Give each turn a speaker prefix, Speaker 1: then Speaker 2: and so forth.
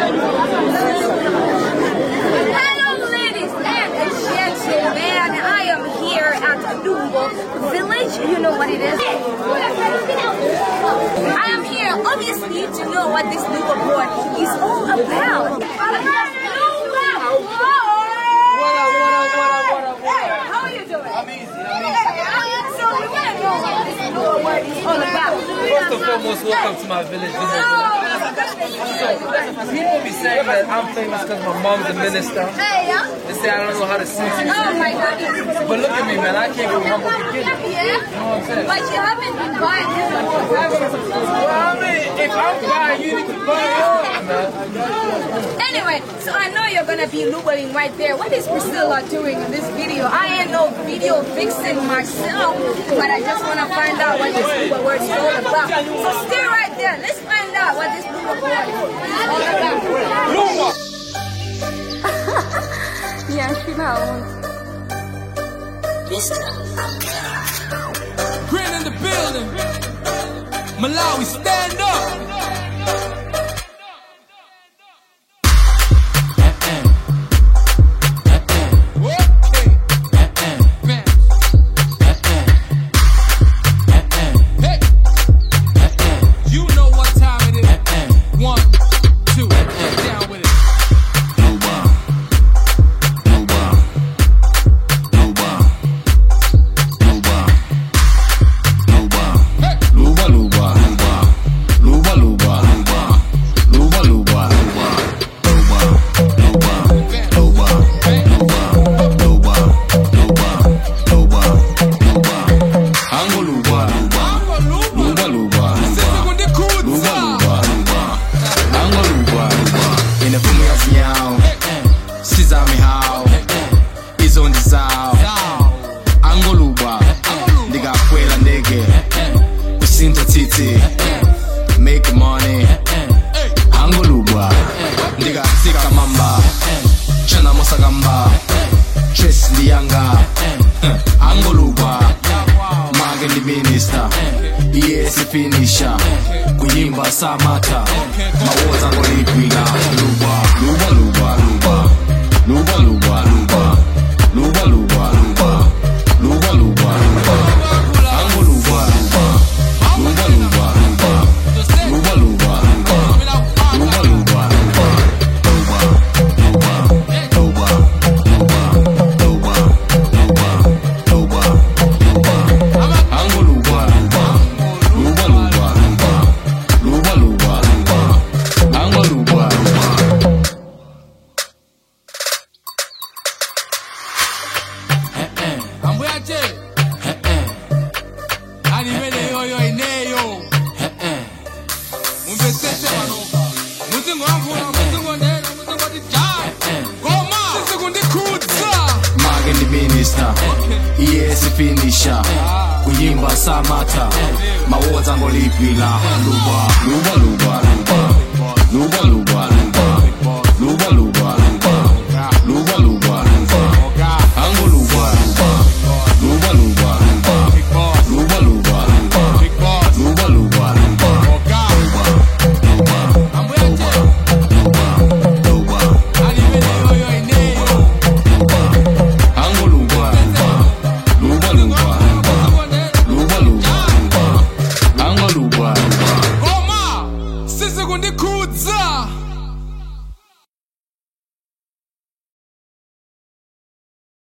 Speaker 1: ladies and gentlemen, I am here at Lumbo Village. You know what it is? I am here obviously to know what this Lumbo boy is all about. How are you doing?
Speaker 2: I'm easy.
Speaker 1: So we want to know what this Lumbo boy is all about.
Speaker 2: First and foremost, welcome to my village. People be saying that I'm famous because my mom's a minister. They say I don't know how to sing.
Speaker 1: Oh my God.
Speaker 2: But look at me, man. I came from humble beginnings.
Speaker 1: Yeah?
Speaker 2: You know what I'm saying?
Speaker 1: But you haven't been buying this before.
Speaker 2: Well, I mean, if I'm buying, you need to buy yours, man.
Speaker 1: Anyway, so I know you're going to be Lubaling right there. What is Priscilla doing in this video? I ain't no video vixen myself, but I just want to find out what this Luba word is all about. So stay right there. Let's find out what this Luba word is all about.
Speaker 2: Luba!
Speaker 1: Yeah, she knows.
Speaker 3: Grin in the building. Malawi, stand up.
Speaker 4: Make money, Angoluba, Diga Sika Mamba, Chana Mosagamba, Chess Lianga, Angoluba, Magan the Minister, yes, finisher, Kuyimba Samata, Mawas Angolipiga, Luba, Luba, Luba, Luba, Luba, Luba, Luba, Luba, Luba, Luba, Luba, Luba, Angoluba, Luba, Luba. Yes, finisher. Kuyimba Samata. Mawoza ngolipila. Luba, Luba, Luba, Luba.